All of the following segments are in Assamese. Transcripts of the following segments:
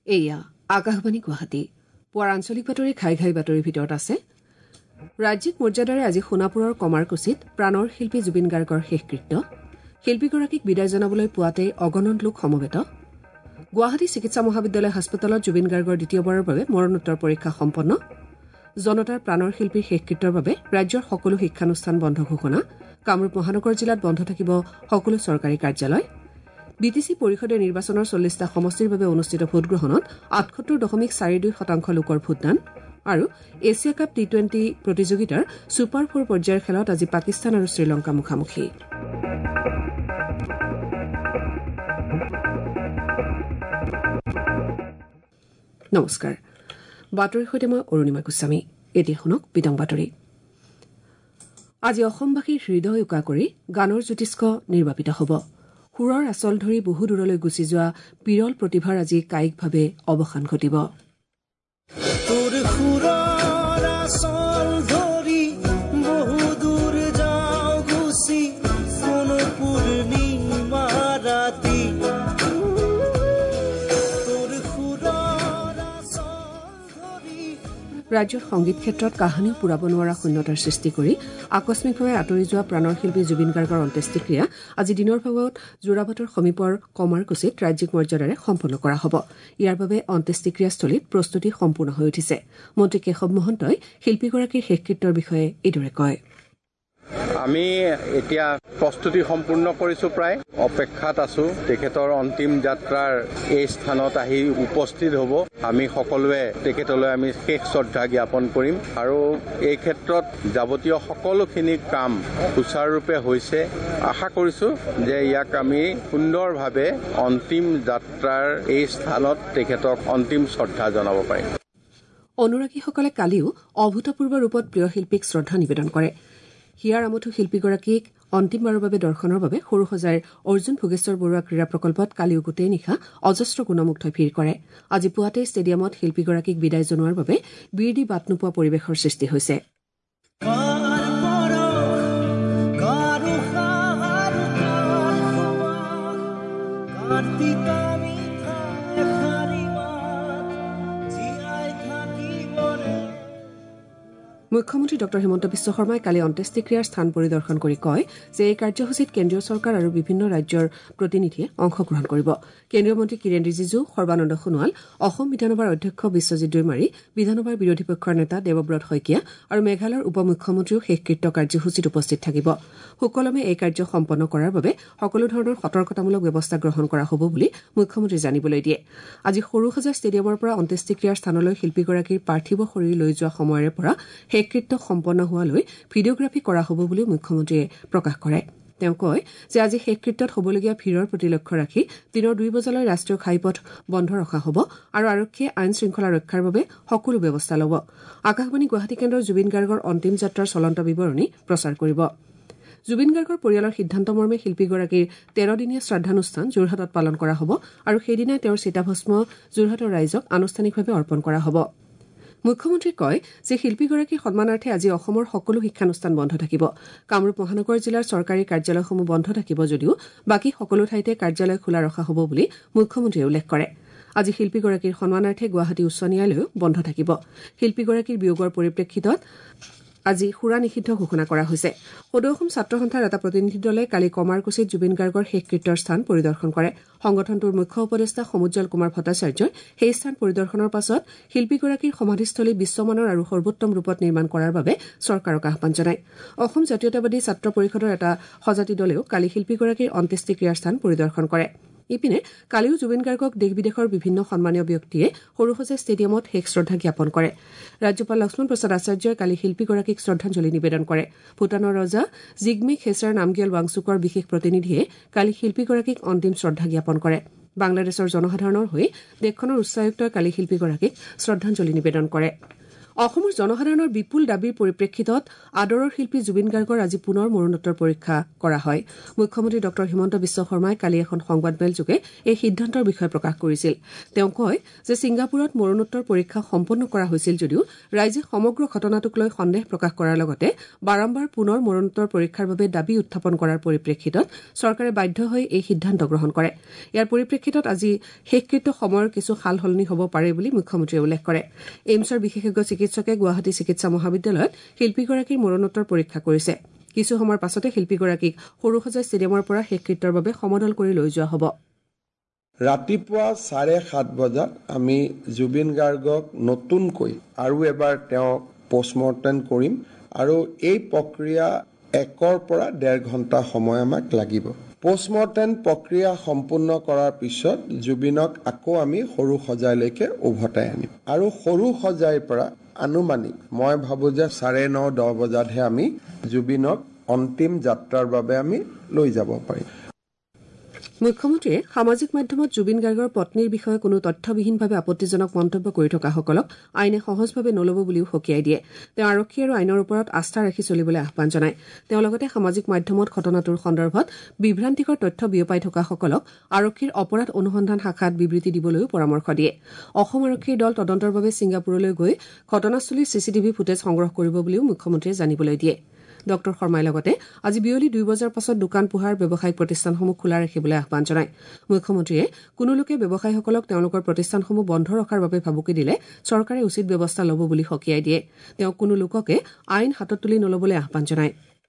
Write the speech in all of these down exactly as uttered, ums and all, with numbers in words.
এয়া আকাশবাণী গুৱাহাটী পুৱাৰ আঞ্চলিক বাতৰি ঘাই ঘাই বাতৰিৰ ভিতৰত আছে ৰাজ্যিক মৰ্যাদাৰে আজি সোণাপুৰৰ কমাৰকুছিত প্ৰাণৰ শিল্পী জুবিন গাৰ্গৰ শেষকৃত্য শিল্পীগৰাকীক বিদায় জনাবলৈ পুৱাতেই অগণন লোক সমবেত গুৱাহাটী চিকিৎসা মহাবিদ্যালয় হাস্পতালত জুবিন গাৰ্গৰ দ্বিতীয়বাৰৰ বাবে মৰণোত্তৰ পৰীক্ষা সম্পন্ন জনতাৰ প্ৰাণৰ শিল্পীৰ শেষকৃত্যৰ বাবে ৰাজ্যৰ সকলো শিক্ষানুষ্ঠান বন্ধ ঘোষণা কামৰূপ মহানগৰ জিলাত বন্ধ থাকিব সকলো চৰকাৰী কাৰ্যালয় বি টি চি পৰিষদে নিৰ্বাচনৰ চল্লিছটা সমষ্টিৰ বাবে অনুষ্ঠিত ভোটগ্ৰহণত আঠসত্তৰ দশমিক চাৰি দুই শতাংশ লোকৰ ভোটদান আৰু এছিয়া কাপ টি টুৱেণ্টি প্ৰতিযোগিতাৰ ছুপাৰ ফ'ৰ পৰ্যায়ৰ খেলত আজি পাকিস্তান আৰু শ্ৰীলংকা মুখামুখি নমস্কাৰ বাতৰিৰ সৈতে মই অৰুণিমা গোস্বামী এতিয়া শুনক বিতং বাতৰি আজি অসমবাসীৰ হৃদয় উকা কৰি গানৰ জ্যোতিষ্ক নিৰ্বাপিত হ'ব সুৰৰ আচল ধৰি বহু দূৰলৈ গুচি যোৱা বিৰল প্ৰতিভাৰ আজি কায়িকভাৱে অৱসান ঘটিব ৰাজ্যৰ সংগীত ক্ষেত্ৰত কাহিনীও পূৰাব নোৱাৰা শূন্যতাৰ সৃষ্টি কৰি আকস্মিকভাৱে আঁতৰি যোৱা প্ৰাণৰ শিল্পী জুবিন গাৰ্গৰ অন্ত্যেষ্টিক্ৰিয়া আজি দিনৰ ভাগত যোৰাবাটৰ সমীপৰ কমাৰকুছিত ৰাজ্যিক মৰ্যাদাৰে সম্পন্ন কৰা হ'ব ইয়াৰ বাবে অন্ত্যেষ্টিক্ৰিয়াস্থলীত প্ৰস্তুতি সম্পূৰ্ণ হৈ উঠিছে মন্ত্ৰী কেশৱ মহন্তই শিল্পীগৰাকীৰ শেষকৃত্যৰ বিষয়ে এইদৰে কয় আমি এতিয়া প্ৰস্তুতি সম্পূৰ্ণ কৰিছো প্ৰায় অপেক্ষাত আছো তেখেতৰ অন্তিম যাত্ৰাৰ এই স্থানত আহি উপস্থিত হ'ব আমি সকলোৱে তেখেতলৈ আমি শেষ শ্ৰদ্ধা জ্ঞাপন কৰিম আৰু এই ক্ষেত্ৰত যাৱতীয় সকলোখিনি কাম সুচাৰুৰূপে হৈছে আশা কৰিছো যে ইয়াক আমি সুন্দৰভাৱে অন্তিম যাত্ৰাৰ এই স্থানত তেখেতক অন্তিম শ্ৰদ্ধা জনাব পাৰিম অনুৰাগীসকলে কালিও অভূতপূৰ্ব ৰূপত প্ৰিয় শিল্পীক শ্ৰদ্ধা নিবেদন কৰে হিয়াৰ আমঠু শিল্পীগৰাকীক অন্তিমবাৰৰ বাবে দৰ্শনৰ বাবে সৰুসজাইৰ অৰ্জুন ভোগেশ্বৰ বৰুৱা ক্ৰীড়া প্ৰকল্পত কালিও গোটেই নিশা অজস্ৰ গুণমুগ্ধই ভিৰ কৰে আজি পুৱাতে ষ্টেডিয়ামত শিল্পীগৰাকীক বিদায় জনোৱাৰ বাবে বীৰ দি বাট নোপোৱা পৰিৱেশৰ সৃষ্টি হৈছে মুখ্যমন্ত্ৰী ডঃ হিমন্ত বিশ্ব শৰ্মাই কালি অন্ত্যেষ্টিক্ৰিয়াৰ স্থান পৰিদৰ্শন কৰি কয় যে এই কাৰ্যসূচীত কেন্দ্ৰীয় চৰকাৰ আৰু বিভিন্ন ৰাজ্যৰ প্ৰতিনিধিয়ে অংশগ্ৰহণ কৰিব কেন্দ্ৰীয় মন্ত্ৰী কিৰেণ ৰিজিজু সৰ্বানন্দ সোণোৱাল অসম বিধানসভাৰ অধ্যক্ষ বিশ্বজিৎ দৈমাৰী বিধানসভাৰ বিৰোধী পক্ষৰ নেতা দেৱব্ৰত শইকীয়া আৰু মেঘালয়ৰ উপ মুখ্যমন্ত্ৰীও শেষকৃত্য কাৰ্যসূচীত উপস্থিত থাকিব সুকলমে এই কাৰ্য সম্পন্ন কৰাৰ বাবে সকলো ধৰণৰ সতৰ্কতামূলক ব্যৱস্থা গ্ৰহণ কৰা হ'ব বুলি মুখ্যমন্ত্ৰী জানিবলৈ দিয়ে আজি সৰুসজাই ষ্টেডিয়ামৰ পৰা অন্ত্যেষ্টিক্ৰিয়াৰ স্থানলৈ শিল্পীগৰাকীৰ পাৰ্থিৱ শৰীৰ লৈ যোৱা সময়ৰে পৰা শেষকৃত্য সম্পন্ন হোৱালৈ ভিডিঅগ্ৰাফী কৰা হ'ব বুলি মুখ্যমন্ত্ৰীয়ে প্ৰকাশ কৰে তেওঁ কয় যে আজি শেষকৃত্যত হ'বলগীয়া ভিৰৰ প্ৰতি লক্ষ্য ৰাখি দিনৰ দুই বজালৈ ৰাষ্ট্ৰীয় ঘাইপথ বন্ধ ৰখা হ'ব আৰু আৰক্ষীয়ে আইন শৃংখলা ৰক্ষাৰ বাবে সকলো ব্যৱস্থা ল'ব আকাশবাণী গুৱাহাটী কেন্দ্ৰৰ জুবিন গাৰ্গৰ অন্তিম যাত্ৰাৰ চলন্ত বিৱৰণী প্ৰচাৰ কৰিব জুবিন গাৰ্গৰ পৰিয়ালৰ সিদ্ধান্ত মৰ্মে শিল্পীগৰাকীৰ তেৰদিনীয়া শ্ৰাদ্ধানুষ্ঠান যোৰহাটত পালন কৰা হ'ব আৰু সেইদিনাই তেওঁৰ চিতাভস্ম যোৰহাটৰ ৰাইজক আনুষ্ঠানিকভাৱে অৰ্পণ কৰা হ'ব মুখ্যমন্ত্ৰীয়ে কয় যে শিল্পীগৰাকীৰ সন্মানাৰ্থে আজি অসমৰ সকলো শিক্ষানুষ্ঠান বন্ধ থাকিব কামৰূপ মহানগৰ জিলাৰ চৰকাৰী কাৰ্যালয়সমূহ বন্ধ থাকিব যদিও বাকী সকলো ঠাইতে কাৰ্যালয় খোলা ৰখা হ'ব বুলি মুখ্যমন্ত্ৰীয়ে উল্লেখ কৰে আজি শিল্পীগৰাকীৰ সন্মানাৰ্থে গুৱাহাটী উচ্চ ন্যায়ালয়ো বন্ধ থাকিব শিল্পীগৰাকীৰ বিয়োগৰ পৰিপ্ৰেক্ষিতত আজি সুৰা নিষিদ্ধ ঘোষণা কৰা হৈছে সদৌ অসম ছাত্ৰ সন্থাৰ এটা প্ৰতিনিধি দলে কালি কমাৰকুছিত জুবিন গাৰ্গৰ শেষকৃত্যৰ স্থান পৰিদৰ্শন কৰে সংগঠনটোৰ মুখ্য উপদেষ্টা সমুজ্জ্বল কুমাৰ ভট্টাচাৰ্যই সেই স্থান পৰিদৰ্শনৰ পাছত শিল্পীগৰাকীৰ সমাধিস্থলী বিশ্বমানৰ আৰু সৰ্বোত্তম ৰূপত নিৰ্মাণ কৰাৰ বাবে চৰকাৰক আহ্বান জনায় অসম জাতীয়তাবাদী ছাত্ৰ পৰিষদৰ এটা সজাতি দলেও কালি শিল্পীগৰাকীৰ অন্ত্যেষ্টিক্ৰিয়াৰ স্থান পৰিদৰ্শন কৰে ইপিনে কালিও জুবিন গাৰ্গক দেশ বিদেশৰ বিভিন্ন সন্মানীয় ব্যক্তিয়ে সৰুসজাই ষ্টেডিয়ামত শেষ শ্ৰদ্ধা জ্ঞাপন কৰে ৰাজ্যপাল লক্ষ্মণ প্ৰসাদ আচাৰ্যই কালি শিল্পীগৰাকীক শ্ৰদ্ধাঞ্জলি নিবেদন কৰে ভূটানৰ ৰজা জিগমে খেছাৰ নামগিয়েল ৱাংচুকৰ বিশেষ প্ৰতিনিধিয়ে কালি শিল্পীগৰাকীক অন্তিম শ্ৰদ্ধা জ্ঞাপন কৰে বাংলাদেশৰ জনসাধাৰণৰ হৈ দেশখনৰ উচ্চায়ুক্তই কালি শিল্পীগৰাকীক শ্ৰদ্ধাঞ্জলি নিবেদন কৰে অসমৰ জনসাধাৰণৰ বিপুল দাবীৰ পৰিপ্ৰেক্ষিতত আদৰৰ শিল্পী জুবিন গাৰ্গৰ আজি পুনৰ মৰণোত্তৰ পৰীক্ষা কৰা হয়। মুখ্যমন্ত্ৰী ডঃ হিমন্ত বিশ্ব শৰ্মাই কালি এখন সংবাদমেলযোগে এই সিদ্ধান্তৰ বিষয়ে প্ৰকাশ কৰিছিল। তেওঁ কয় যে ছিংগাপুৰত মৰণোত্তৰ পৰীক্ষা সম্পন্ন কৰা হৈছিল যদিও ৰাইজে সমগ্ৰ ঘটনাটোক লৈ সন্দেহ প্ৰকাশ কৰাৰ লগতে বাৰম্বাৰ পুনৰ মৰণোত্তৰ পৰীক্ষাৰ বাবে দাবী উত্থাপন কৰাৰ পৰিপ্ৰেক্ষিতত চৰকাৰে বাধ্য হৈ এই সিদ্ধান্ত গ্ৰহণ কৰে। ইয়াৰ পৰিপ্ৰেক্ষিতত আজি শেষকৃত্য সময়ৰ কিছু সাল সলনি হ'ব পাৰে বুলি মুখ্যমন্ত্ৰীয়ে উল্লেখ কৰে। এইমছৰ বিশেষজ্ঞ চিকিৎসকে গুৱাহাটী চিকিৎসা মহাবিদ্যালয়ত শিল্পীগৰাকীৰ মৰণোত্তৰ পৰীক্ষা কৰিছে। কিছু সময়ৰ পাছতে শিল্পীগৰাকীক সৰুসজাই ষ্টেডিয়ামৰ পৰা শেষকৃত্যৰ বাবে সমদল কৰি লৈ যোৱা হ'ব। ৰাতিপুৱা চাৰে সাত বজাত আমি জুবিন গাৰ্গক নতুনকৈ আৰু এবাৰ তেওঁক পষ্টমৰ্টেম কৰিম আৰু এই প্ৰক্ৰিয়া একৰ পৰা ডেৰ ঘণ্টা সময় আমাক লাগিব। পষ্টমৰ্টেম প্ৰক্ৰিয়া সম্পূৰ্ণ কৰাৰ পিছত জুবিনক আকৌ আমি সৰু সজাইলৈকে উভতাই আনিম আৰু সৰু সজাইৰ পৰা আনুমানিক মই ভাবো যে চাৰে ন দহ বজাতহে আমি জুবিনক অন্তিম যাত্ৰাৰ বাবে আমি লৈ যাব পাৰিম। মুখ্যমন্ত্ৰীয়ে সামাজিক মাধ্যমত জুবিন গাৰ্গৰ পত্নীৰ বিষয়ে কোনো তথ্যবিহীনভাৱে আপত্তিজনক মন্তব্য কৰি থকাসকলক আইনে সহজভাৱে নল'ব বুলিও সকীয়াই দিয়ে। তেওঁ আৰক্ষী আৰু আইনৰ ওপৰত আস্থা ৰাখি চলিবলৈ আহ্বান জনায়। তেওঁ লগতে সামাজিক মাধ্যমত ঘটনাটোৰ সন্দৰ্ভত বিভ্ৰান্তিকৰ তথ্য বিয়পাই থকাসকলক আৰক্ষীৰ অপৰাধ অনুসন্ধান শাখাত বিবৃতি দিবলৈও পৰামৰ্শ দিয়ে। অসম আৰক্ষীৰ দল তদন্তৰ বাবে ছিংগাপুৰলৈ গৈ ঘটনাস্থলীৰ চিচিটিভি ফুটেজ সংগ্ৰহ কৰিব বুলিও মুখ্যমন্ত্ৰীয়ে জানিবলৈ দিয়ে। ডঃ শৰ্মাই লগতে আজি বিয়লি দুই বজাৰ পাছত দোকান পোহাৰ ব্যৱসায়িক প্ৰতিষ্ঠানসমূহ খোলা ৰাখিবলৈ আহ্বান জনায়। মুখ্যমন্ত্ৰীয়ে কোনো লোকে ব্যৱসায়ীসকলক তেওঁলোকৰ প্ৰতিষ্ঠানসমূহ বন্ধ ৰখাৰ বাবে ভাবুকি দিলে চৰকাৰে উচিত ব্যৱস্থা ল'ব বুলি সকীয়াই দিয়ে। তেওঁ কোনো লোককে আইন হাতত তুলি নল'বলৈ আহ্বান জনায়।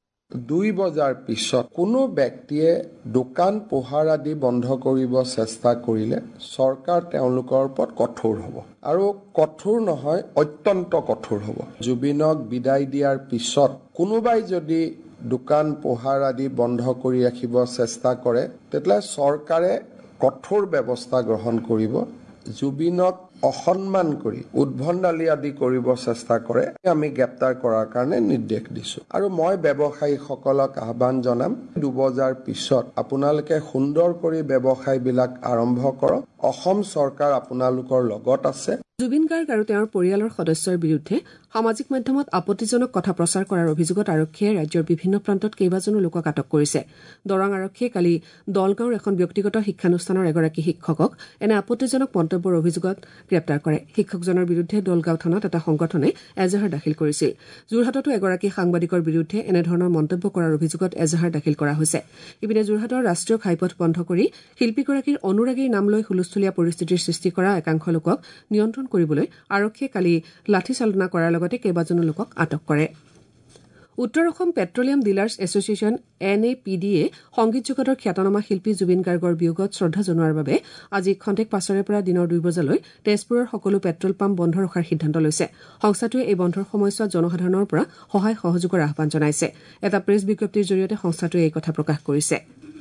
দুই বজাৰ পিছত কোনো ব্যক্তিয়ে দোকান পোহাৰ আদি বন্ধ কৰিব চেষ্টা কৰিলে চৰকাৰ তেওঁলোকৰ ওপৰত কঠোৰ হ'ব আৰু কঠোৰ নহয় অত্যন্ত কঠোৰ হ'ব। জুবিনক বিদায় দিয়াৰ পিছত কোনোবাই যদি দোকান পোহাৰ আদি বন্ধ কৰি ৰাখিব চেষ্টা কৰে তেতিয়াহ'লে চৰকাৰে কঠোৰ ব্যৱস্থা গ্ৰহণ কৰিব। জুবিনক অসন্মান কৰি উদ্ভণ্ডালি আদি কৰিব চেষ্টা কৰে আমি গ্ৰেপ্তাৰ কৰাৰ কাৰণে নিৰ্দেশ দিছো আৰু মই ব্যৱসায়ীসকলক আহ্বান জনাম দুবজাৰ পিছত আপোনালোকে সুন্দৰ কৰি ব্যৱসায়বিলাক আৰম্ভ কৰক। অসম চৰকাৰ আপোনালোকৰ লগত আছে। জুবিন গাৰ্গ আৰু তেওঁৰ পৰিয়ালৰ সদস্যৰ বিৰুদ্ধে সামাজিক মাধ্যমত আপত্তিজনক কথা প্ৰচাৰ কৰাৰ অভিযোগত আৰক্ষীয়ে ৰাজ্যৰ বিভিন্ন প্ৰান্তত কেইবাজনো লোকক আটক কৰিছে। দৰং আৰক্ষীয়ে কালি দলগাঁৱৰ এখন ব্যক্তিগত শিক্ষানুষ্ঠানৰ এগৰাকী শিক্ষকক এনে আপত্তিজনক মন্তব্যৰ অভিযোগত গ্ৰেপ্তাৰ কৰে। শিক্ষকজনৰ বিৰুদ্ধে দলগাঁও থানাত এটা সংগঠনে এজাহাৰ দাখিল কৰিছিল। যোৰহাটতো এগৰাকী সাংবাদিকৰ বিৰুদ্ধে এনেধৰণৰ মন্তব্য কৰাৰ অভিযোগত এজাহাৰ দাখিল কৰা হৈছে। ইপিনে যোৰহাটৰ ৰাষ্ট্ৰীয় ঘাইপথ বন্ধ কৰি শিল্পীগৰাকীৰ অনুৰাগীৰ নাম লৈ হুলস্থুলীয়া পৰিস্থিতিৰ সৃষ্টি কৰা একাংশ লোকক নিয়ন্ত্ৰণ কৰিবলৈ আৰক্ষীয়ে কালি লাঠিচালনা কৰাৰ লগতে কেইবাজনো লোকক আটক কৰে। উত্তৰ Assam petroleum dealers association N A P ডিয়ে সংগীত জগতৰ খ্যাতনামা শিল্পী জুবিন গাৰ্গৰ বিয়োগত শ্ৰদ্ধা জনোৱাৰ বাবে আজি খন্তেক পাছৰে পৰা দিনৰ দুই বজালৈ তেজপুৰৰ সকলো পেট্ৰল পাম্প বন্ধ ৰখাৰ সিদ্ধান্ত লৈছে। সংস্থাটোৱে এই বন্ধৰ সময়ছোৱাত জনসাধাৰণৰ পৰা সহায় সহযোগৰ আহ্বান জনাইছে। এটা প্ৰেছ বিজ্ঞপ্তিৰ জৰিয়তে সংস্থাটোৱে এই কথা প্ৰকাশ কৰিছে।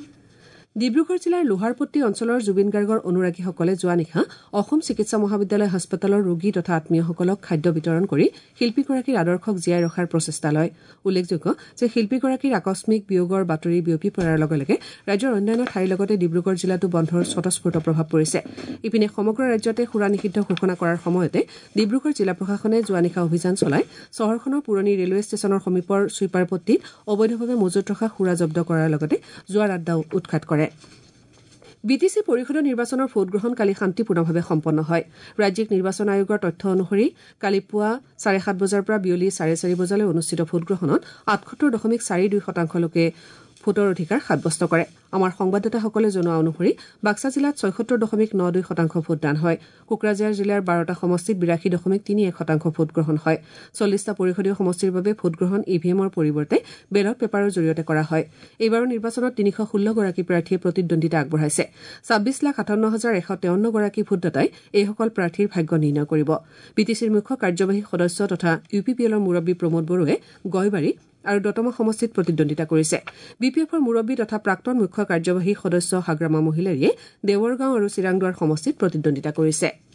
ডিব্ৰুগড় জিলাৰ লোহাৰপট্টি অঞ্চলৰ জুবিন গাৰ্গৰ অনুৰাগীসকলে যোৱা নিশা অসম চিকিৎসা মহাবিদ্যালয় হাস্পতালৰ ৰোগী তথা আত্মীয়সকলক খাদ্য বিতৰণ কৰি শিল্পীগৰাকীৰ আদৰ্শক জীয়াই ৰখাৰ প্ৰচেষ্টা লয়। উল্লেখযোগ্য যে শিল্পীগৰাকীৰ আকস্মিক বিয়োগৰ বাতৰি বিয়পি পৰাৰ লগে লগে ৰাজ্যৰ অন্যান্য ঠাইৰ লগতে ডিব্ৰুগড় জিলাতো বন্ধৰ স্বতঃস্ফূৰ্ত প্ৰভাৱ পৰিছে। ইপিনে সমগ্ৰ ৰাজ্যতে সুৰা নিষিদ্ধ ঘোষণা কৰাৰ সময়তে ডিব্ৰুগড় জিলা প্ৰশাসনে যোৱা নিশা অভিযান চলাই চহৰখনৰ পুৰণি ৰেলৱে ষ্টেচনৰ সমীপৰ ছুইপাৰপট্টিত অবৈধভাৱে মজুত ৰখা সুৰা জব্দ কৰাৰ লগতে যোৱাৰ আড্ডাও উৎখাত কৰে। বি টি চি পৰিষদৰ নিৰ্বাচনৰ ভোটগ্ৰহণ কালি শান্তিপূৰ্ণভাৱে সম্পন্ন হয়। ৰাজ্যিক নিৰ্বাচন আয়োগৰ তথ্য অনুসৰি কালি পুৱা চাৰে সাত বজাৰ পৰা বিয়লি চাৰে চাৰি বজালৈ অনুষ্ঠিত ভোটগ্ৰহণত আঠসত্তৰ দশমিক চাৰি দুই শতাংশ লোকে ভোটৰ অধিকাৰ সাব্যস্ত কৰে। আমাৰ সংবাদদাতাসকলে জনোৱা অনুসৰি বাক্সা জিলাত ছয়সত্তৰ দশমিক ন দুই শতাংশ ভোটদান হয়। কোকৰাঝাৰ জিলাৰ বাৰটা সমষ্টিত বিৰাশী দশমিক তিনি এক শতাংশ ভোটগ্ৰহণ হয়। চল্লিছটা পৰিষদীয় সমষ্টিৰ বাবে ভোটগ্ৰহণ ই ভি এমৰ পৰিৱৰ্তে বেলট পেপাৰৰ জৰিয়তে কৰা হয়। এইবাৰৰ নিৰ্বাচনত তিনিশ ষোল্লগৰাকী প্ৰাৰ্থীয়ে প্ৰতিদ্বন্দ্বিতা আগবঢ়াইছে। ছাব্বিছ লাখ আঠাৱন্ন হাজাৰ এশ তেৱন্নগৰাকী ভোটদাতাই এইসকল প্ৰাৰ্থীৰ ভাগ্য নিৰ্ণয় কৰিব। বি টি চিৰ মুখ্য কাৰ্যবাহী সদস্য তথা ইউ পি পি এলৰ মুৰব্বী প্ৰমোদ বড়োৱে গয়বাৰী আৰু দতমা সমষ্টিত প্ৰতিদ্বন্দ্বিতা কৰিছে। বি পি এফৰ মুৰব্বী তথা প্ৰাক্তন মুখ্য কাৰ্যবাহী সদস্য হাগ্ৰামা মহিলাৰীয়ে দেৱৰগাঁও আৰু চিৰাংদুৱাৰ সমষ্টিত প্ৰতিদ্বন্দ্বিতা কৰিছে।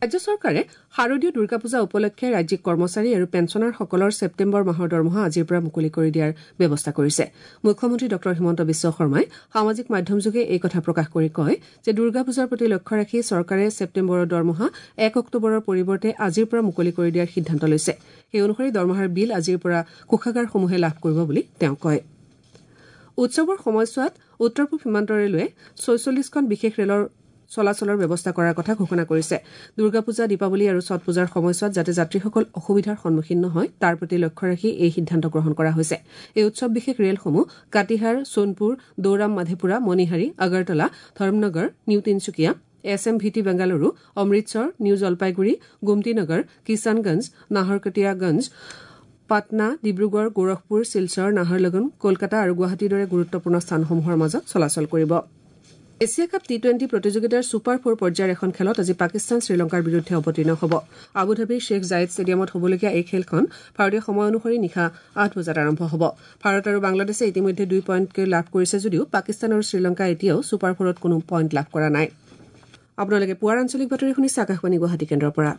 ৰাজ্য চৰকাৰে শাৰদীয় দুৰ্গা পূজা উপলক্ষে ৰাজ্যিক কৰ্মচাৰী আৰু পেঞ্চনাৰসকলৰ ছেপ্টেম্বৰ মাহৰ দৰমহা আজিৰ পৰা মুকলি কৰি দিয়াৰ ব্যৱস্থা কৰিছে। মুখ্যমন্ত্ৰী ডঃ হিমন্ত বিশ্ব শৰ্মাই সামাজিক মাধ্যমযোগে এই কথা প্ৰকাশ কৰি কয় যে দুৰ্গা পূজাৰ প্ৰতি লক্ষ্য ৰাখি চৰকাৰে ছেপ্টেম্বৰৰ দৰমহা এক অক্টোবৰৰ পৰিৱৰ্তে আজিৰ পৰা মুকলি কৰি দিয়াৰ সিদ্ধান্ত লৈছে। সেই অনুসৰি দৰমহাৰ বিল আজিৰ পৰা কোষাগাৰসমূহে লাভ কৰিব বুলি তেওঁ কয়। উৎসৱৰ সময়ছোৱাত উত্তৰ পূব সীমান্ত ৰেলৱে ছয়চল্লিছখন বিশেষ ৰেলৰ চলাচলৰ ব্যৱস্থা কৰাৰ কথা ঘোষণা কৰিছে। দুৰ্গা পূজা, দীপাৱলী আৰু ছট পূজাৰ সময়ছোৱাত যাতে যাত্ৰীসকল অসুবিধাৰ সন্মুখীন নহয় তাৰ প্ৰতি লক্ষ্য ৰাখি এই সিদ্ধান্ত গ্ৰহণ কৰা হৈছে। এই উৎসৱ বিশেষ ৰেলসমূহ Katihar, Sonpur, Dauram Madhepura, Manihari, Agartala, Dharmanagar, new Tinsukia, S M V T Bengaluru, Amritsar, new Jalpaiguri, Gumtinagar, Kishanganj, Naharkatiyaganj, Patna, Dibrugarh, Gorakhpur, Silchar, Naharlagun, Kolkata আৰু গুৱাহাটীৰ দৰে গুৰুত্বপূৰ্ণ স্থানসমূহৰ মাজত চলাচল কৰিব। এছিয়া কাপ টি টুৱেণ্টি প্ৰতিযোগিতাৰ ছুপাৰ ফ'ৰ পৰ্যায়ৰ এখন খেলত আজি পাকিস্তান শ্ৰীলংকাৰ বিৰুদ্ধে অৱতীৰ্ণ হ'ব। আবুধাবিৰ শ্বেখ জায়েদ ষ্টেডিয়ামত হ'বলগীয়া এই খেলখন ভাৰতীয় সময় অনুসৰি নিশা আঠ বজাত আৰম্ভ হ'ব। ভাৰত আৰু বাংলাদেশে ইতিমধ্যে দুই পইণ্টকৈ লাভ কৰিছে যদিও পাকিস্তান আৰু শ্ৰীলংকা এতিয়াও ছুপাৰ ফ'ৰত কোনো পইণ্ট লাভ কৰা নাই। আপোনালোকে পুৱাৰ আঞ্চলিক বাতৰি শুনিছে আকাশবাণী গুৱাহাটী কেন্দ্ৰৰ পৰা।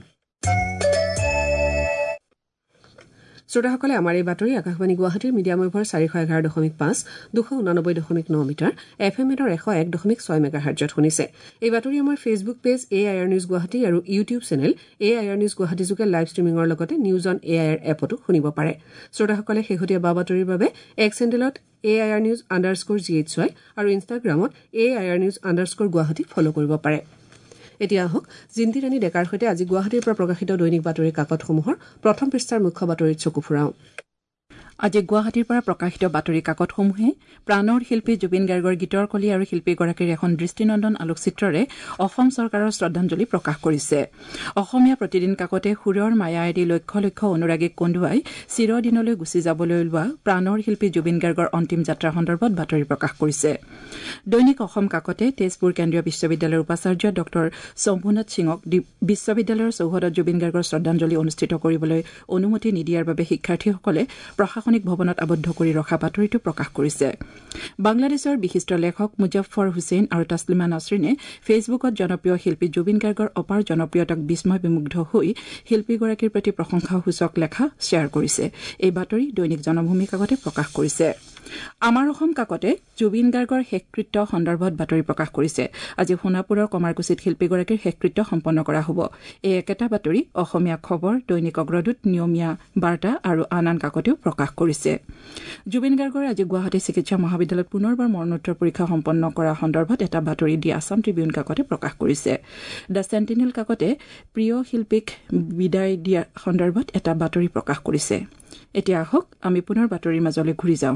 শ্ৰোতাসকলে আমাৰ এই বাতৰি আকাশবাণী গুৱাহাটীৰ মিডিয়াম ৱেভৰ চাৰিশ এঘাৰ দশমিক পাঁচ, দুশ ঊনানব্বৈ দশমিক ন মিটাৰ, এফ এম এডৰ এশ এক দশমিক ছয় মেগা হাৰ্জত শুনিছে। এই বাতৰি আমাৰ Facebook page A I R news Guwahati আৰু YouTube channel A I R news Guwahati যোগে লাইভ ষ্ট্ৰিমিঙৰ লগতে news on A I R এপতো শুনিব পাৰে। শ্ৰোতাসকলে শেহতীয়া বা বাতৰিৰ বাবে এক্স হেণ্ডেলত A I R news underscore G H Y আৰু ইনষ্টাগ্ৰামত A I R news underscore Guwahati follow' কৰিব পাৰে। এতিয়া আহক জিন্তি ৰাণী ডেকাৰ সৈতে আজি গুৱাহাটীৰ পৰা প্ৰকাশিত দৈনিক বাতৰি কাকতসমূহৰ প্ৰথম পৃষ্ঠাৰ মুখ্য বাতৰিত চকু ফুৰাওঁ। আজি গুৱাহাটীৰ পৰা প্ৰকাশিত বাতৰি কাকতসমূহে প্ৰাণৰ শিল্পী জুবিন গাৰ্গৰ গীতৰ কলি আৰু শিল্পীগৰাকীৰ এখন দৃষ্টিনন্দন আলোকচিত্ৰৰে অসম চৰকাৰৰ শ্ৰদ্ধাঞ্জলি প্ৰকাশ কৰিছে। অসমীয়া প্ৰতিদিন কাকতে সুৰৰ মায়ায়েদি লক্ষ লক্ষ অনুৰাগীক কন্দুৱাই চিৰদিনলৈ গুচি যাবলৈ লোৱা প্ৰাণৰ শিল্পী জুবিন গাৰ্গৰ অন্তিম যাত্ৰা সন্দৰ্ভত বাতৰি প্ৰকাশ কৰিছে। দৈনিক অসম কাকতে তেজপুৰ কেন্দ্ৰীয় বিশ্ববিদ্যালয়ৰ উপাচাৰ্য ড শম্ভুনাথ সিঙক বিশ্ববিদ্যালয়ৰ চৌহদত জুবিন গাৰ্গৰ শ্ৰদ্ধাঞ্জলি অনুষ্ঠিত কৰিবলৈ অনুমতি নিদিয়াৰ বাবে শিক্ষাৰ্থীসকলে প্ৰশাসনিক ভৱনত আবদ্ধ কৰি ৰখা বাতৰিটো প্ৰকাশ কৰিছে। বাংলাদেশৰ বিশিষ্ট লেখক মুজফৰ হুছেইন আৰু তাছলিমা নাছৰিনে ফেচবুকত জনপ্ৰিয় শিল্পী জুবিন গাৰ্গৰ অপাৰ জনপ্ৰিয়তাক বিস্ময় বিমুগ্ধ হৈ শিল্পীগৰাকীৰ প্ৰতি প্ৰশংসাসূচক লেখা শ্বেয়াৰ কৰিছে। এই বাতৰি দৈনিক জনভূমি কাকতে প্ৰকাশ কৰিছে। আমাৰ অসম কাকতে জুবিন গাৰ্গৰ শেষকৃত্য সন্দৰ্ভত বাতৰি প্ৰকাশ কৰিছে। আজি সোণাপুৰৰ কমাৰকুছিত শিল্পীগৰাকীৰ শেষকৃত্য সম্পন্ন কৰা হ'ব। এই একেটা বাতৰি অসমীয়া খবৰ, দৈনিক অগ্ৰদূত, নিয়মীয়া বাৰ্তা আৰু আন আন কাকতেও প্ৰকাশ কৰিছে। জুবিন গাৰ্গৰ আজি গুৱাহাটী চিকিৎসা মহাবিদ্যালয়ত পুনৰবাৰ মৰণোত্তৰ পৰীক্ষা সম্পন্ন কৰা সন্দৰ্ভত এটা বাতৰি দি আছাম ট্ৰিবিউন কাকতে প্ৰকাশ কৰিছে। দ্য চেণ্টিনেল কাকতে প্ৰিয় শিল্পীক বিদায় দিয়া সন্দৰ্ভত এটা বাতৰি প্ৰকাশ কৰিছে। এতিয়া আহক আমি পুনৰ বাতৰিৰ মাজলৈ ঘূৰি যাওঁ।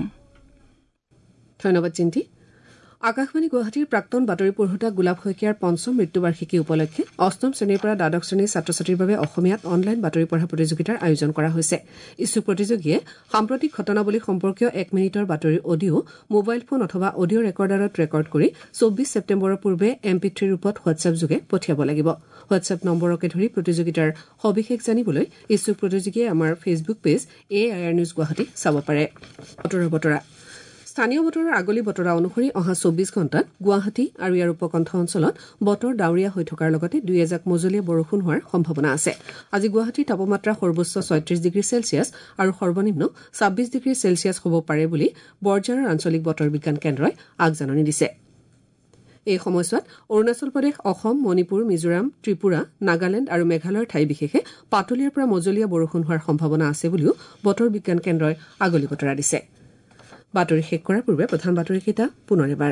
ধন্যবাদ চিন্তি। আকাশবাণী গুৱাহাটীৰ প্ৰাক্তন বাতৰি পঢ়োতা গোলাপ শইকীয়াৰ পঞ্চম মৃত্যুবাৰ্ষিকী উপলক্ষে অষ্টম শ্ৰেণীৰ পৰা দ্বাদশ শ্ৰেণীৰ ছাত্ৰ ছাত্ৰীৰ বাবে অসমীয়াত অনলাইন বাতৰি পঢ়া প্ৰতিযোগিতাৰ আয়োজন কৰা হৈছে। ইচ্ছুক প্ৰতিযোগীয়ে সাম্প্ৰতিক ঘটনাৱলী সম্পৰ্কীয় এক মিনিটৰ বাতৰিৰ অডিঅ' মোবাইল ফোন অথবা অডিঅ' ৰেকৰ্ডাৰত ৰেকৰ্ড কৰি চৌব্বিছ ছেপ্টেম্বৰৰ পূৰ্বে এম পি থ্ৰী ৰূপত হোৱাটছএপ যোগে পঠিয়াব লাগিব। হোৱাটছএপ নম্বৰকে ধৰি প্ৰতিযোগিতাৰ সবিশেষ জানিবলৈ ইচ্ছুক প্ৰতিযোগীয়ে আমাৰ Facebook page A I R news Guwahati চাব পাৰে। বতৰৰ বতৰা স্থানীয় বতৰৰ আগলি বতৰা অনুসৰি অহা চৌব্বিছ ঘণ্টাত গুৱাহাটী আৰু ইয়াৰ উপকণ্ঠ অঞ্চলত বতৰ ডাৱৰীয়া হৈ থকাৰ লগতে দুই এজাক মজলীয়া বৰষুণ হোৱাৰ সম্ভাৱনা আছে। আজি গুৱাহাটীৰ তাপমাত্ৰা সৰ্বোচ্চ ছয়ত্ৰিশ ডিগ্ৰী চেলছিয়াছ আৰু সৰ্বনিম্ন ছাব্বিছ ডিগ্ৰী চেলছিয়াছ হ'ব পাৰে বুলি বৰঝাৰৰ আঞ্চলিক বতৰ বিজ্ঞান কেন্দ্ৰই আগজাননী দিছে। এই সময়ছোৱাত অৰুণাচল প্ৰদেশ, অসম, মণিপুৰ, মিজোৰাম, ত্ৰিপুৰা, নাগালেণ্ড আৰু মেঘালয়ৰ ঠাই বিশেষে পাতলীয়াৰ পৰা মজলীয়া বৰষুণ হোৱাৰ সম্ভাৱনা আছে বুলিও বতৰ বিজ্ঞান কেন্দ্ৰই আগলি বতৰা দিছে। বাতৰি শেষ কৰাৰ পূৰ্বে প্ৰধান বাতৰিকেইটা পুনৰ এবাৰ।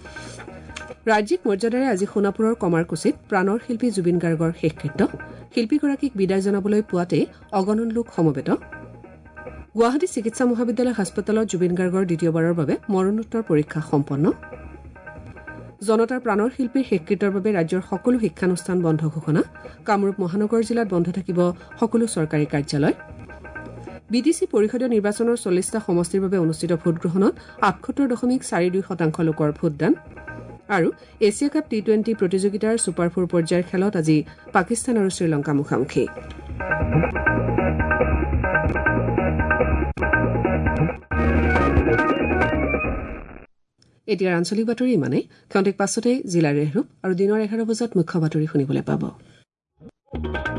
ৰাজ্যিক মৰ্যাদাৰে আজি সোণাপুৰৰ কমাৰকুছিত প্ৰাণৰ শিল্পী জুবিন গাৰ্গৰ শেষকৃত্য। শিল্পীগৰাকীক বিদায় জনাবলৈ পুৱাতেই অগণন লোক সমবেত। গুৱাহাটী চিকিৎসা মহাবিদ্যালয় হাস্পতালত জুবিন গাৰ্গৰ দ্বিতীয়বাৰৰ বাবে মৰণোত্তৰ পৰীক্ষা সম্পন্ন। জনতাৰ প্ৰাণৰ শিল্পীৰ শেষকৃত্যৰ বাবে ৰাজ্যৰ সকলো শিক্ষানুষ্ঠান বন্ধ ঘোষণা। কামৰূপ মহানগৰ জিলাত বন্ধ থাকিব সকলো চৰকাৰী কাৰ্যালয়। বি টি চি পৰিষদীয় নিৰ্বাচনৰ চল্লিছটা সমষ্টিৰ বাবে অনুষ্ঠিত ভোটগ্ৰহণত আঠসত্তৰ দশমিক চাৰি দুই শতাংশ লোকৰ ভোটদান। আৰু এছিয়া কাপ টি টুৱেণ্টি প্ৰতিযোগিতাৰ ছুপাৰ ফ'ৰ পৰ্যায়ৰ খেলত আজি পাকিস্তান আৰু শ্ৰীলংকা মুখামুখি। এতিয়াৰ আঞ্চলিক বাতৰি ইমানেই। ক্ষন্তেক পাছতে জিলাৰ ৰেহৰূপ আৰু দিনৰ এঘাৰ বজাত মুখ্য বাতৰি শুনিবলৈ পাব। শুভৰাত্ৰি।